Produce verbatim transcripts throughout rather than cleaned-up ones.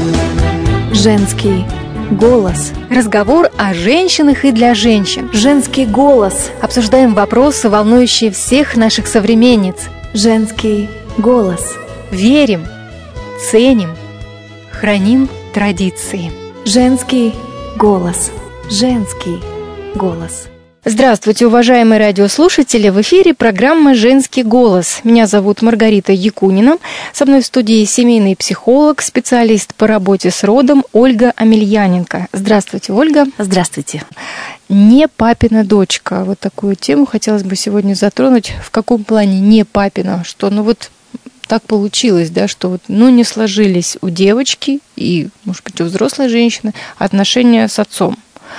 Женский голос. Разговор о женщинах и для женщин. Женский голос. Обсуждаем вопросы, волнующие всех наших современниц. Женский голос. Верим, ценим, храним традиции. Женский голос. Женский голос. Здравствуйте, уважаемые радиослушатели! В эфире программа «Женский голос». Меня зовут Маргарита Якунина. Со мной в студии семейный психолог, специалист по работе с родом Ольга Амельяненко. Здравствуйте, Ольга. Здравствуйте. Не папина дочка. Вот такую тему хотелось бы сегодня затронуть. В каком плане не папина? Что, ну вот так получилось, да, что вот, ну, не сложились у девочки и, может быть, у взрослой женщины отношения с отцом.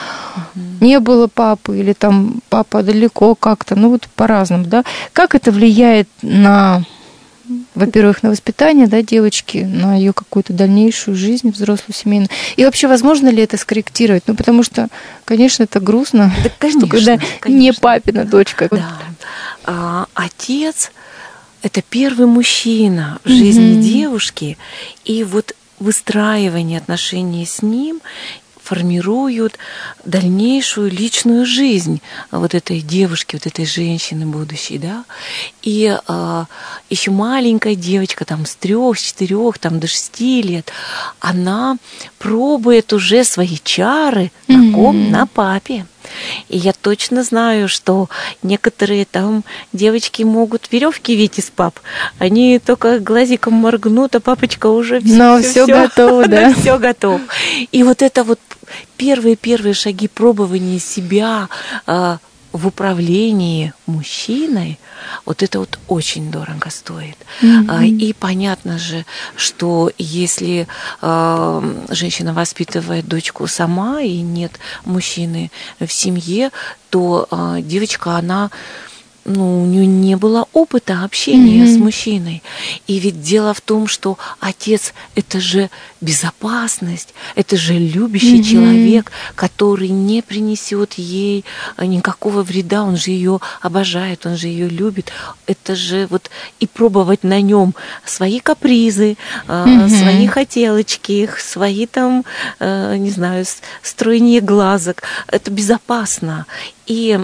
Не было папы, или там папа далеко как-то, ну вот по-разному, да. Как это влияет на, во-первых, на воспитание, да, девочки, на ее какую-то дальнейшую жизнь, взрослую, семейную? И вообще, возможно ли это скорректировать? Ну, потому что, конечно, это грустно, да, конечно, что когда конечно. Не папина дочка. Да. А, отец – это первый мужчина в жизни mm-hmm. девушки, и вот выстраивание отношений с ним – формируют дальнейшую личную жизнь вот этой девушки, вот этой женщины будущей, да. И э, еще маленькая девочка, там, с трех, с четырех, там, до шести лет, она пробует уже свои чары на mm-hmm. ком? На папе. И я точно знаю, что некоторые там девочки могут веревки вить из пап. Они только глазиком моргнут, а папочка уже все, Но все, все, все готово, да? Все готов. И вот это вот первые-первые шаги пробования себя э, в управлении мужчиной, вот это вот очень дорого стоит. Mm-hmm. И понятно же, что если э, женщина воспитывает дочку сама и нет мужчины в семье, то э, девочка, она, ну, у нее не было опыта общения mm-hmm. с мужчиной. И ведь дело в том, что отец – это же безопасность, это же любящий mm-hmm. человек, который не принесет ей никакого вреда, он же ее обожает, он же ее любит. Это же вот и пробовать на нем свои капризы, mm-hmm. свои хотелочки, свои там, не знаю, строение глазок. Это безопасно. И,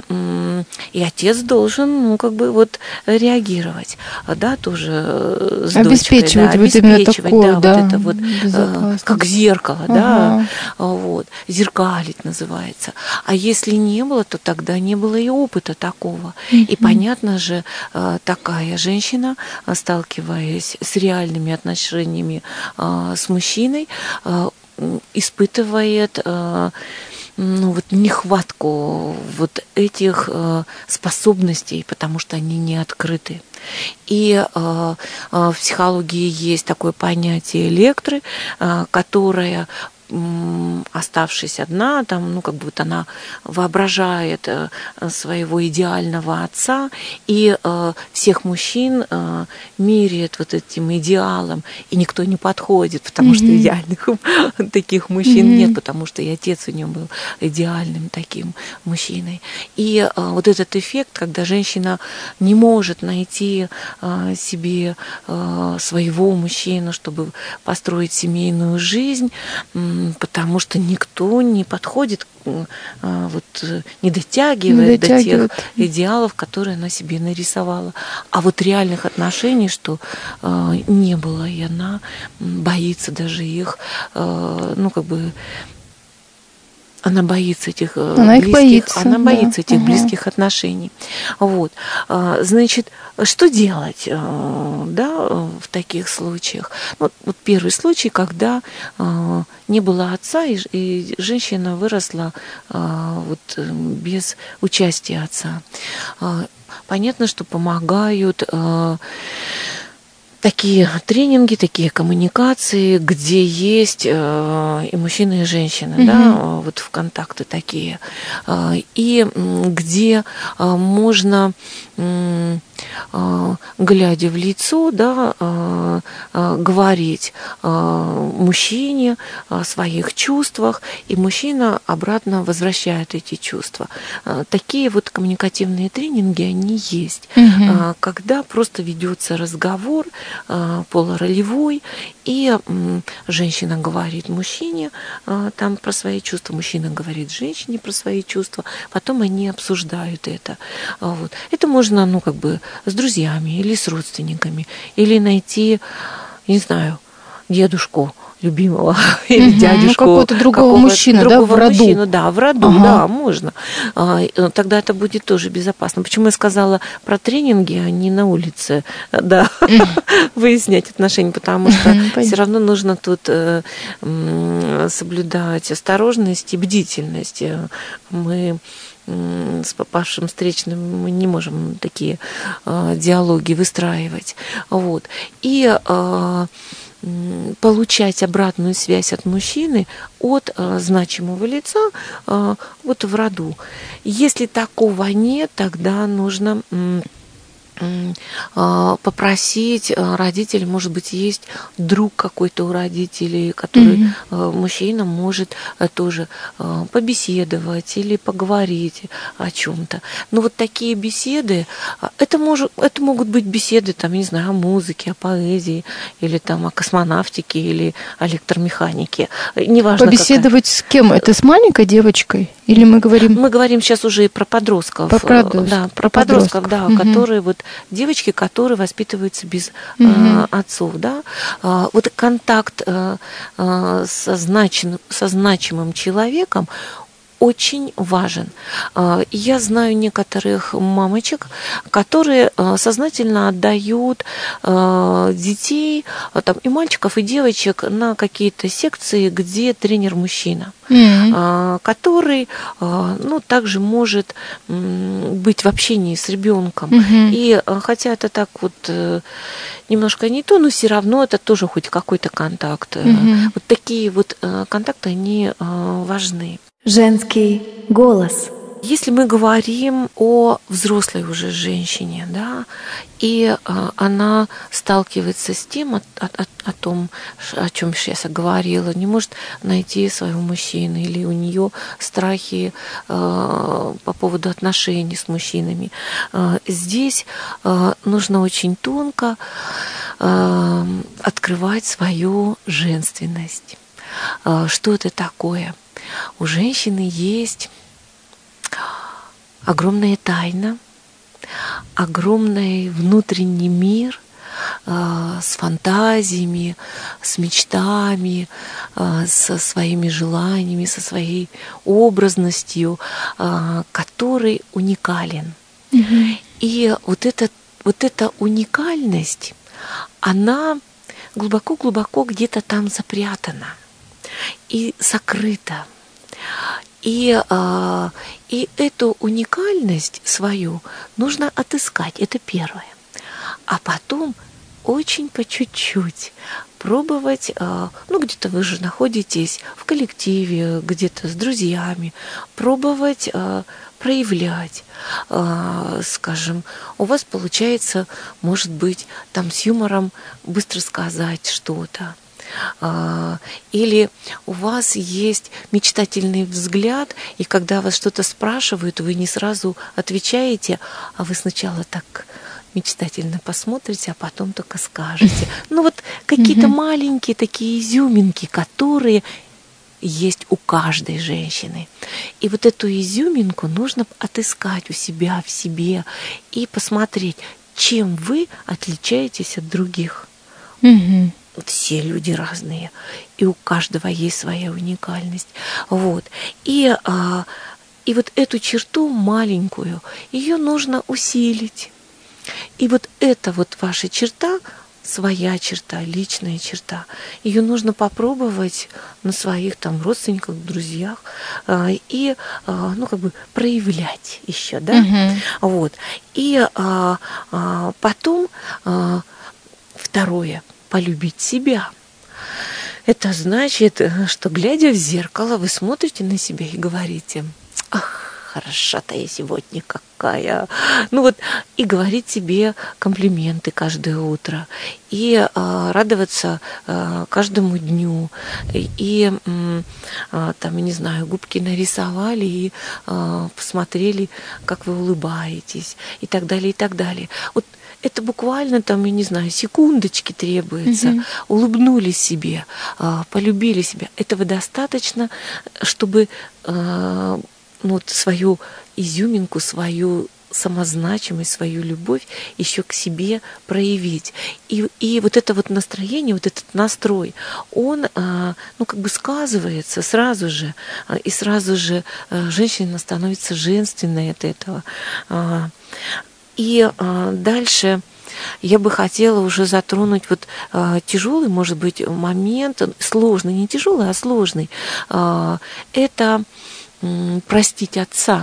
и отец должен, ну, как бы вот реагировать, да, тоже с обеспечивать, дочкой, да, обеспечивать, вот такое, да, да, вот это вот э, как зеркало, ага. да, вот, зеркалить называется. А если не было, то тогда не было и опыта такого. Mm-hmm. И понятно же, э, такая женщина, сталкиваясь с реальными отношениями э, с мужчиной, э, испытывает э, ну, вот нехватку вот этих э, способностей, потому что они не открыты. И э, э, в психологии есть такое понятие электры, э, которое, оставшись одна, там, ну, как бы вот она воображает э, своего идеального отца, и э, всех мужчин э, меряет вот этим идеалом, и никто не подходит, потому mm-hmm. что идеальных таких мужчин mm-hmm. нет, потому что и отец у нее был идеальным таким мужчиной. И э, вот этот эффект, когда женщина не может найти э, себе э, своего мужчину, чтобы построить семейную жизнь, потому что никто не подходит, вот, не дотягивает, не дотягивает до тех идеалов, которые она себе нарисовала. А вот реальных отношений, что э, не было, и она боится даже их, э, ну, как бы, она боится этих она близких, боится, она да. боится этих угу. близких отношений. Вот. Значит, что делать, да, в таких случаях? Вот, вот первый случай, когда не было отца, и, и женщина выросла вот, без участия отца. Понятно, что помогают такие тренинги, такие коммуникации, где есть э, и мужчины, и женщины, mm-hmm. да, вот в контакты такие, э, и где э, можно, э, э, глядя в лицо, да, э, э, говорить э, мужчине о своих чувствах, и мужчина обратно возвращает эти чувства. Э, такие вот коммуникативные тренинги, они есть, mm-hmm. э, когда просто ведется разговор полуролевой, И женщина говорит мужчине там про свои чувства, мужчина говорит женщине про свои чувства, потом они обсуждают это. Вот. Это можно, ну, как бы с друзьями или с родственниками, или найти, не знаю, дедушку любимого или угу, дядюшку какого-то другого мужчину, другого да, в роду. Мужчину, да, в роду, ага. да, можно. А, тогда это будет тоже безопасно. Почему я сказала про тренинги, а не на улице, да, выяснять отношения, потому что все равно нужно тут э, соблюдать осторожность и бдительность. Мы с попавшим встречным мы не можем такие э, диалоги выстраивать. Вот. И э, получать обратную связь от мужчины от э, значимого лица э, вот в роду. Если такого нет, тогда нужно м, м, э, попросить родителей, может быть, есть друг какой-то у родителей, который mm-hmm. э, мужчина может э, тоже э, побеседовать или поговорить о чем-то. Но вот такие беседы, это, может, это могут быть беседы, там, не знаю, о музыке, о поэзии, или там о космонавтике, или о электромеханике. Неважно, побеседовать какая. С кем? Это с маленькой девочкой? Или мы говорим... Мы говорим сейчас уже и про подростков. Про подростков. Да, про подростков, да, угу. которые вот девочки, которые воспитываются без угу. э, отцов, да. А, вот контакт э, э, со, значим, со значимым человеком очень важен. Я знаю некоторых мамочек, которые сознательно отдают детей, там, и мальчиков, и девочек на какие-то секции, где тренер мужчина, mm-hmm. который, ну, также может быть в общении с ребенком. Mm-hmm. И хотя это так вот немножко не то, но все равно это тоже хоть какой-то контакт. Mm-hmm. Вот такие вот контакты, они важны. Женский голос. Если мы говорим о взрослой уже женщине, да, и а, она сталкивается с тем, о, о, о том, о чем сейчас я говорила, не может найти своего мужчину, или у нее страхи а, по поводу отношений с мужчинами, а, здесь а, нужно очень тонко а, открывать свою женственность. А, что это такое? У женщины есть огромная тайна, огромный внутренний мир э, с фантазиями, с мечтами, э, со своими желаниями, со своей образностью, э, который уникален. Mm-hmm. И вот, это, вот эта уникальность, она глубоко-глубоко где-то там запрятана и сокрыта. И, а, и эту уникальность свою нужно отыскать, это первое. А потом очень по чуть-чуть пробовать, а, ну где-то вы же находитесь в коллективе, где-то с друзьями, пробовать а, проявлять, а, скажем, у вас получается, может быть, там с юмором быстро сказать что-то. Или у вас есть мечтательный взгляд, и когда вас что-то спрашивают, вы не сразу отвечаете, а вы сначала так мечтательно посмотрите, а потом только скажете. Ну вот какие-то mm-hmm. маленькие такие изюминки, которые есть у каждой женщины. И вот эту изюминку нужно отыскать у себя, в себе, и посмотреть, чем вы отличаетесь от других. Mm-hmm. Все люди разные, и у каждого есть своя уникальность. Вот. И, а, и вот эту черту маленькую, ее нужно усилить. И вот эта вот ваша черта, своя черта, личная черта, ее нужно попробовать на своих там родственниках, друзьях а, и а, ну, как бы проявлять еще, да? Uh-huh. Вот. И а, а, потом а, второе. Полюбить себя. Это значит, что, глядя в зеркало, вы смотрите на себя и говорите: ах, хороша-то я сегодня какая. Ну вот, и говорить себе комплименты каждое утро, и а, радоваться а, каждому дню, и а, там, не знаю, губки нарисовали и а, посмотрели, как вы улыбаетесь, и так далее, и так далее. Вот это буквально там, я не знаю, секундочки требуется. Угу. Улыбнулись себе, полюбили себя. Этого достаточно, чтобы ну, вот свою изюминку, свою самозначимость, свою любовь еще к себе проявить. И, и вот это вот настроение, вот этот настрой, он, ну, как бы сказывается сразу же, и сразу же женщина становится женственной от этого. И дальше я бы хотела уже затронуть вот тяжелый, может быть, момент, сложный, не тяжелый, а сложный. Это простить отца.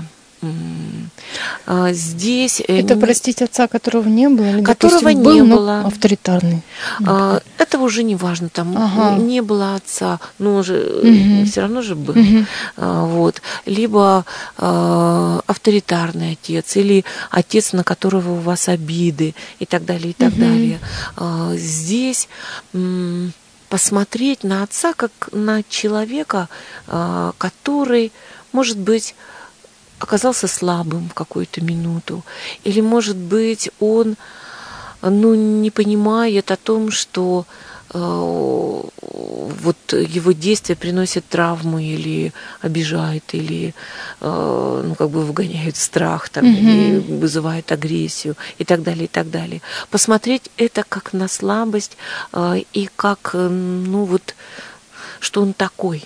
Здесь это не... простить отца, которого не было, или, которого допустим, не был, было, авторитарный. А, это уже не важно, там ага. не было отца, но уже угу. все равно же был, угу. а, вот, либо а, авторитарный отец, или отец, на которого у вас обиды, и так далее, и так угу. далее. А, здесь м- посмотреть на отца как на человека, а, который, может быть, оказался слабым в какую-то минуту, или, может быть, он, ну, не понимает о том, что э, вот его действия приносят травму, или обижают, или э, ну, как бы выгоняют страх, там, mm-hmm. или вызывают агрессию, и так далее, и так далее. Посмотреть это как на слабость э, и как, ну, вот, что он такой,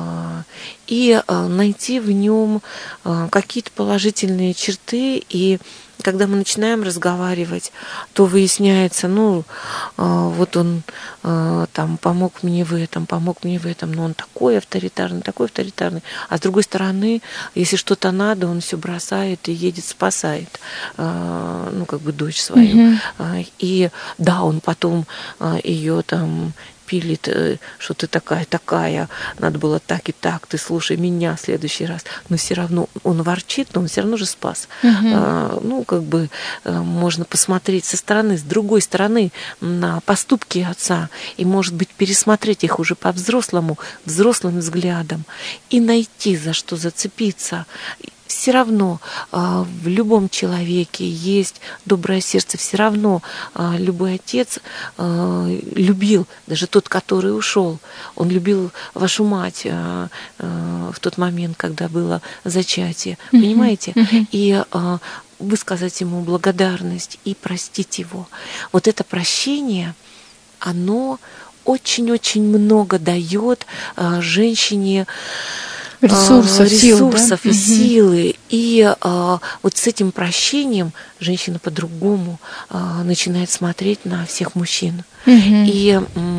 и найти в нем какие-то положительные черты. И когда мы начинаем разговаривать, то выясняется, ну, вот он там помог мне в этом, помог мне в этом, но он такой авторитарный, такой авторитарный. А с другой стороны, если что-то надо, он все бросает и едет, спасает, ну, как бы дочь свою. Mm-hmm. И да, он потом ее там пилит, что ты такая, такая, надо было так и так, ты слушай меня в следующий раз. Но все равно он ворчит, но он все равно же спас. Угу. А, ну, как бы можно посмотреть со стороны, с другой стороны на поступки отца, и, может быть, пересмотреть их уже по-взрослому, взрослым взглядом, и найти, за что зацепиться. Все равно э, в любом человеке есть доброе сердце, все равно э, любой отец э, любил, даже тот, который ушел, он любил вашу мать э, э, в тот момент, когда было зачатие, mm-hmm. понимаете? Mm-hmm. И э, высказать ему благодарность и простить его. Вот это прощение, оно очень-очень много дает э, женщине, ресурсов, ресурсов сил, да? и силы. И а, вот с этим прощением женщина по-другому а, начинает смотреть на всех мужчин. Угу. И,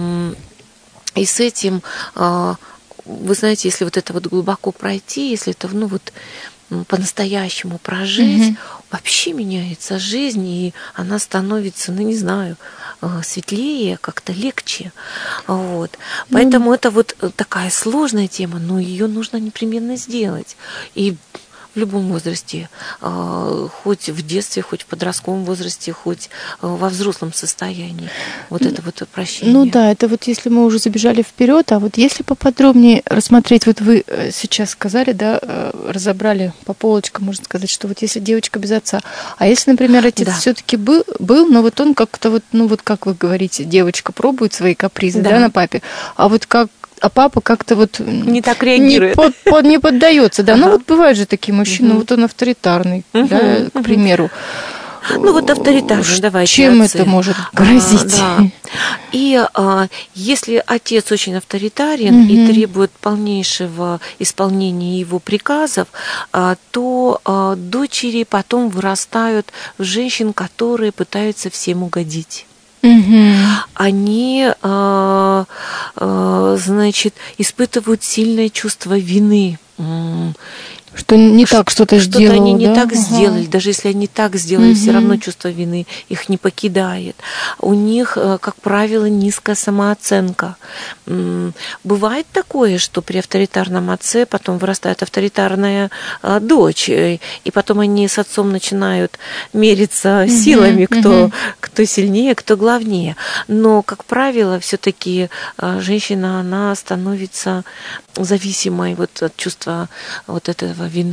и с этим, а, вы знаете, если вот это вот глубоко пройти, если это, ну вот, по-настоящему прожить, угу. вообще меняется жизнь, и она становится, ну не знаю, светлее, как-то легче. Вот. Поэтому mm. это вот такая сложная тема, но ее нужно непременно сделать. И в любом возрасте, хоть в детстве, хоть в подростковом возрасте, хоть во взрослом состоянии. Вот это вот прощение. Ну да, это вот если мы уже забежали вперед, а вот если поподробнее рассмотреть, вот вы сейчас сказали, да, разобрали по полочкам, можно сказать, что вот если девочка без отца, а если, например, отец да. все-таки был, был, но вот он как-то вот, ну вот как вы говорите, девочка пробует свои капризы, да, да на папе, а вот как а папа как-то вот не так реагирует, не, под, под, не поддается, да. Ага. Ну вот бывают же такие мужчины, угу. вот он авторитарный, угу. да, к примеру. Ну вот авторитарный, давайте. Чем отцы. Это может грозить? А, да. И а, если отец очень авторитарен угу. и требует полнейшего исполнения его приказов, а, то а, дочери потом вырастают в женщин, которые пытаются всем угодить. Угу. Они, а, а, значит, испытывают сильное чувство вины. Что не так что-то сделали. Что-то они не да? так ага. сделали. Даже если они так сделали, угу. все равно чувство вины их не покидает. У них, как правило, низкая самооценка. Бывает такое, что при авторитарном отце потом вырастает авторитарная дочь, и потом они с отцом начинают мериться угу. силами, кто, угу. кто сильнее, кто главнее. Но, как правило, все-таки женщина, она становится зависимой вот от чувства вот этого вины.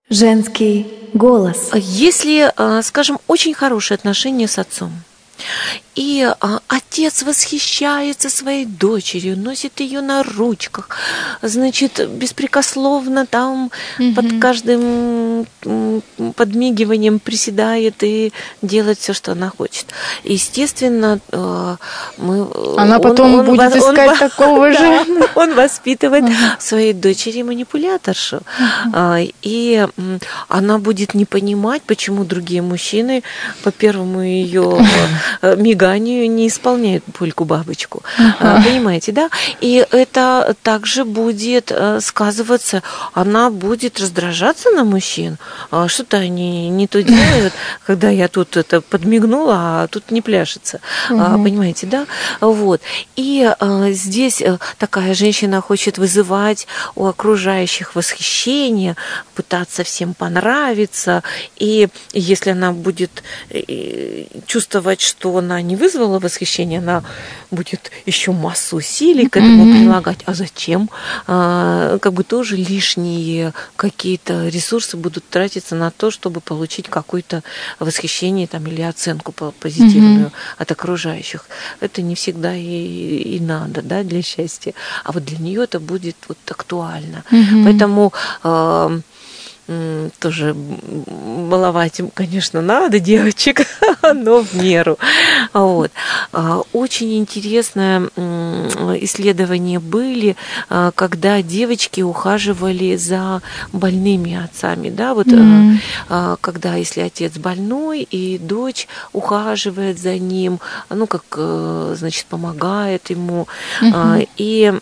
Женский голос. Если, скажем, очень хорошие отношения с отцом, и а, отец восхищается своей дочерью, носит ее на ручках, значит, беспрекословно там mm-hmm. под каждым подмигиванием приседает и делает все, что она хочет. Естественно, мы, она он, потом он, будет он, искать он, такого же. Да, он воспитывает uh-huh. своей дочери манипуляторшу. Uh-huh. И она будет не понимать, почему другие мужчины по первому ее миганию не исполняют польку-бабочку. Uh-huh. Понимаете, да? И это также будет сказываться, она будет раздражаться на мужчин. Что-то они не то делают, когда я тут это подмигнула, а тут не пляшется. Uh-huh. Понимаете, да? Вот. И здесь такая женщина хочет вызывать у окружающих восхищение, пытаться всем понравиться. И если она будет чувствовать, что она не вызвала восхищения, она будет еще массу усилий к этому mm-hmm. прилагать. А зачем? А, как бы тоже лишние какие-то ресурсы будут тратиться на то, чтобы получить какое-то восхищение там, или оценку позитивную mm-hmm. от окружающих. Это не всегда и, и надо, да, для счастья. А вот для нее это будет вот актуально. Mm-hmm. Поэтому э, тоже баловать им, конечно, надо девочек, но в меру. Вот. Очень интересное исследования были, когда девочки ухаживали за больными отцами. Да? Вот, mm-hmm. когда, если отец больной, и дочь ухаживает за ним, ну, как, значит, помогает ему. Mm-hmm. И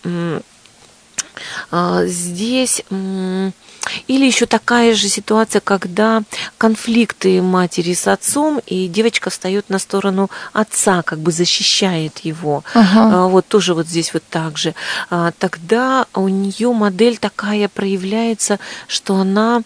здесь... Или еще такая же ситуация, когда конфликты матери с отцом, и девочка встает на сторону отца, как бы защищает его. Ага. Вот тоже вот здесь вот так же. Тогда у нее модель такая проявляется, что она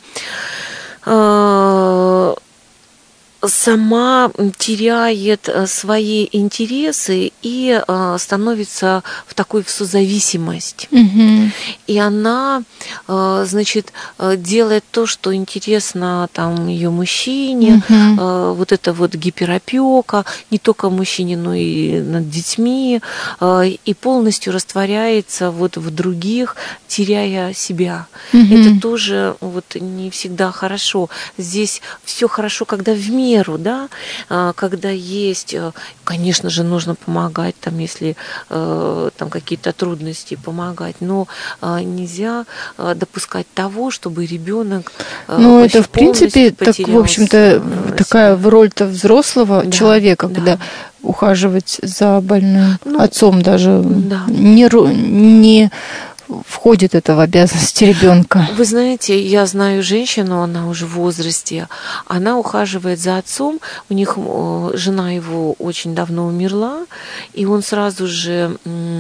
сама теряет свои интересы и становится в такой в созависимость. Угу. И она, значит, делает то, что интересно там ее мужчине, угу. вот это вот гиперопека, не только мужчине, но и над детьми, и полностью растворяется вот в других, теряя себя. Угу. Это тоже вот не всегда хорошо. Здесь все хорошо, когда в мире, да, когда есть, конечно же, нужно помогать, там, если там какие-то трудности, помогать, но нельзя допускать того, чтобы ребенок. Ну, это в принципе, так, в общем-то, такая роль-то взрослого да, человека, да. Когда ухаживать за больным ну, отцом даже да. не, не входит это в обязанности ребенка. Вы знаете, я знаю женщину, она уже в возрасте, она ухаживает за отцом, у них жена его очень давно умерла, и он сразу же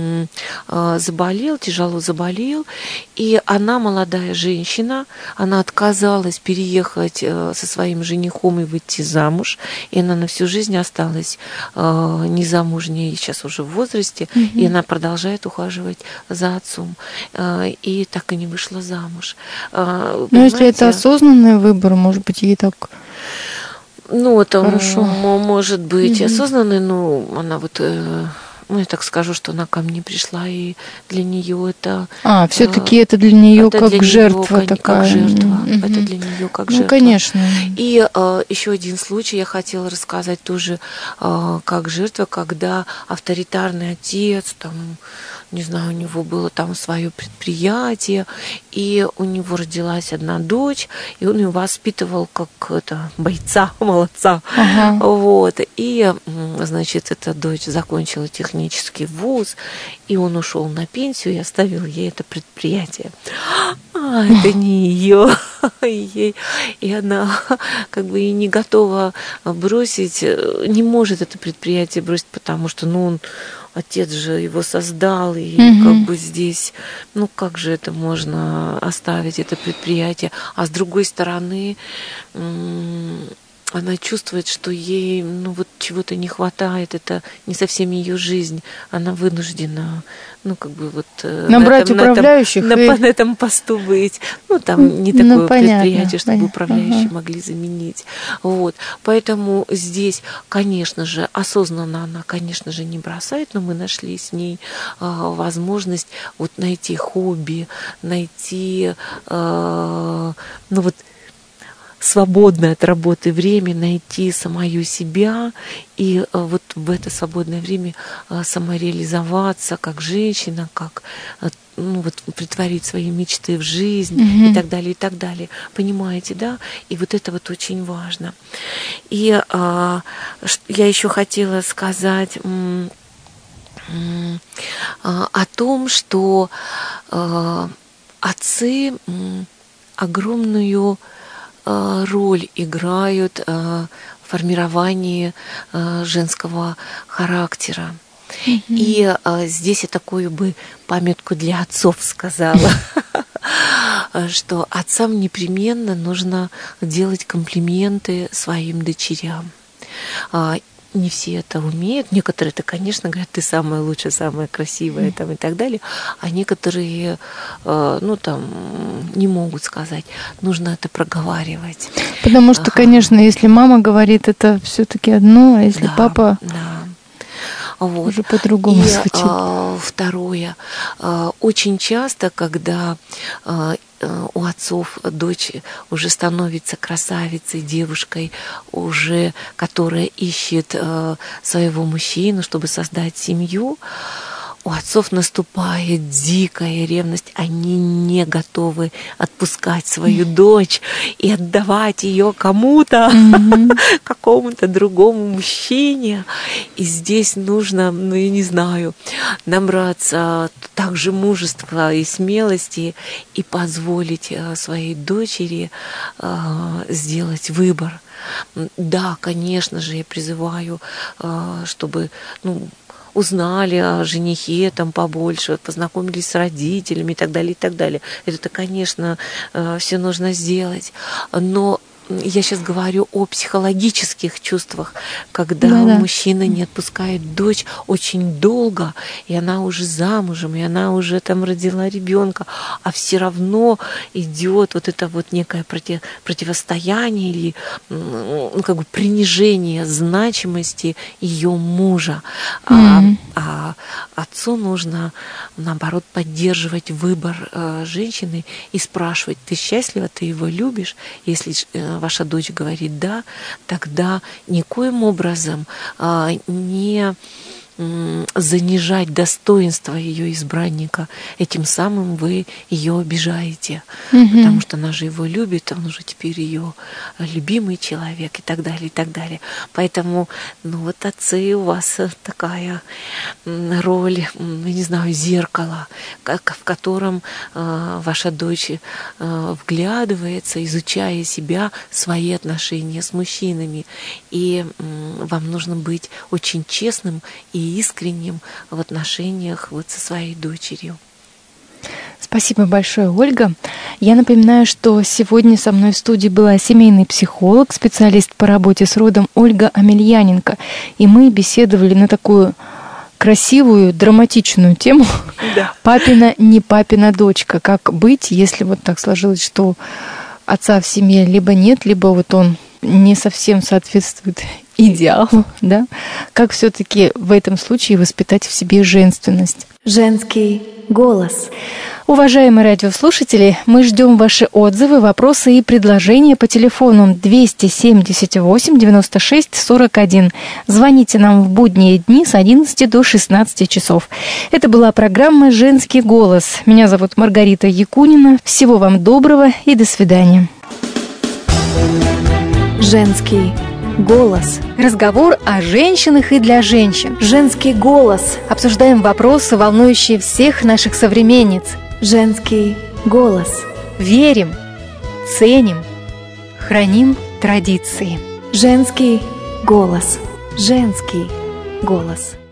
заболел, тяжело заболел, и она, молодая женщина, она отказалась переехать со своим женихом и выйти замуж, и она на всю жизнь осталась незамужней, сейчас уже в возрасте, угу. и она продолжает ухаживать за отцом. И так и не вышла замуж. Но если это осознанный выбор, может быть, ей так ну, это хорошо. М- может быть угу. осознанный, но она вот, ну, я так скажу, что она ко мне пришла, и для нее это... А, все-таки это для нее как для жертва нее, такая. Как жертва. Угу. Это для нее как ну, жертва. конечно. И э, еще один случай я хотела рассказать тоже э, как жертва, когда авторитарный отец, там, не знаю, у него было там свое предприятие, и у него родилась одна дочь, и он ее воспитывал как это, бойца, молодца. Ага. Вот. И, значит, эта дочь закончила технический вуз, и он ушел на пенсию и оставил ей это предприятие. А, это не ее. И она как бы и не готова бросить, не может это предприятие бросить, потому что, ну, он отец же его создал, и mm-hmm. как бы здесь, ну как же это можно оставить, это предприятие? А с другой стороны, она чувствует, что ей, ну, вот чего-то не хватает, это не совсем ее жизнь, она вынуждена, ну, как бы вот набрать на этом, управляющих на, этом, и... на этом посту быть. Ну, там не такое ну, понятно, предприятие, чтобы понятно. управляющие Ага. могли заменить. Вот. Поэтому здесь, конечно же, осознанно она, конечно же, не бросает, но мы нашли с ней а, возможность вот найти хобби, найти, а, ну, вот, свободное от работы время, найти самую себя и вот в это свободное время самореализоваться как женщина, как, ну, вот, притворить свои мечты в жизнь, mm-hmm. и так далее, и так далее. Понимаете, да? И вот это вот очень важно. И а, я еще хотела сказать м- м- о том, что а, отцы м- огромную роль играют в формировании женского характера. Mm-hmm. И здесь я такую бы памятку для отцов сказала, что отцам непременно нужно делать комплименты своим дочерям. Не все это умеют. Некоторые это, конечно, говорят, ты самая лучшая, самая красивая, там, и так далее. А некоторые, ну, там, не могут сказать. Нужно это проговаривать. Потому что, ага. конечно, если мама говорит, это все-таки одно, а если да, папа... Да. Вот. Уже по-другому и, звучит. А, второе. А, очень часто, когда а, у отцов дочь уже становится красавицей, девушкой, уже, которая ищет а, своего мужчину, чтобы создать семью, у отцов наступает дикая ревность, они не готовы отпускать свою дочь и отдавать ее кому-то, mm-hmm. какому-то другому мужчине. И здесь нужно, ну, я не знаю, набраться также мужества и смелости и позволить своей дочери сделать выбор. Да, конечно же, я призываю, чтобы, ну, узнали о женихе там побольше, познакомились с родителями и так далее, и так далее. Это, конечно, все нужно сделать. Но я сейчас говорю о психологических чувствах, когда да-да. мужчина не отпускает дочь очень долго, и она уже замужем, и она уже там родила ребенка, а все равно идет вот это вот некое против, противостояние или, ну, как бы принижение значимости ее мужа. Mm-hmm. А, а отцу нужно, наоборот, поддерживать выбор э, женщины и спрашивать: ты счастлива, ты его любишь? Если э, ваша дочь говорит да, тогда никоим образом а, не м, занижать достоинство ее избранника. Этим самым вы ее обижаете, mm-hmm. потому что она же его любит, он уже теперь ее любимый человек и так далее, и так далее. Поэтому, ну вот, отцы, у вас такая роль, я не знаю, зеркало, как, в котором э, ваша дочь э, вглядывается, изучая себя, свои отношения с мужчинами. И э, вам нужно быть очень честным и искренним в отношениях вот со своей дочерью. Спасибо большое, Ольга. Я напоминаю, что сегодня со мной в студии была семейный психолог, специалист по работе с родом Ольга Амельяненко. И мы беседовали на такую красивую, драматичную тему да. «Папина, не папина дочка». Как быть, если вот так сложилось, что отца в семье либо нет, либо вот он не совсем соответствует идеалу, да? Как все-таки в этом случае воспитать в себе женственность? Женский голос. Уважаемые радиослушатели, мы ждем ваши отзывы, вопросы и предложения по телефону двести семьдесят восемь девяносто шесть сорок один. Звоните нам в будние дни с одиннадцати до шестнадцати часов. Это была программа «Женский голос». Меня зовут Маргарита Якунина. Всего вам доброго и до свидания. Женский голос. Разговор о женщинах и для женщин. Женский голос. Обсуждаем вопросы, волнующие всех наших современниц. Женский голос. Верим, ценим, храним традиции. Женский голос. Женский голос.